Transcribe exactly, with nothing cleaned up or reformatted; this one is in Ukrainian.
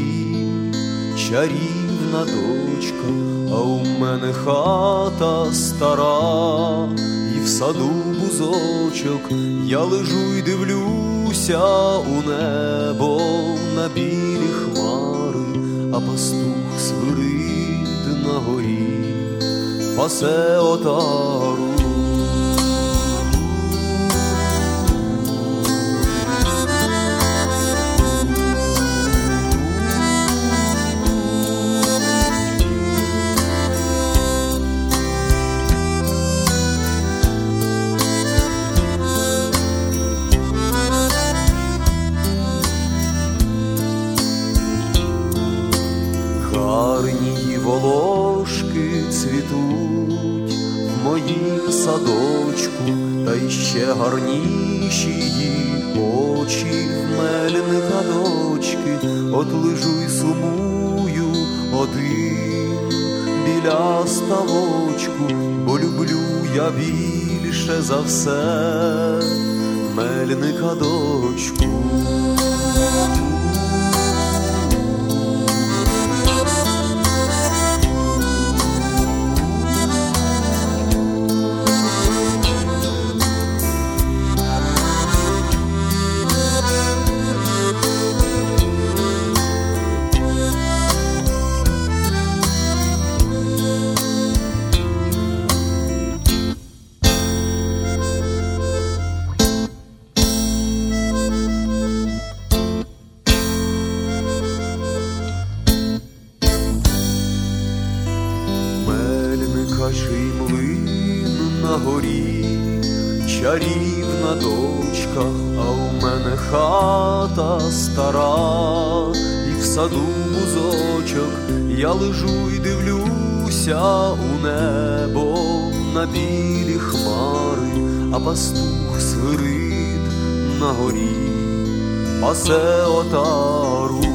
чарівна дочка, а у мене хата стара, і в саду бузочок. Я лежу й дивлюся у небо на білі хмари, а пастух свирид на горі пасе отару. Гарні волошки цвітуть в моїм садочку, та й ще гарніші її очі в мельника дочки. От лежу й сумую один біля ставочку, бо люблю я більше за все мельника дочку. Чий млин на горі, чарівна дочка, а у мене хата стара, і в саду бузочок. Я лежу й дивлюся у небо на білі хмари, а пастух свирид на горі пасе отару.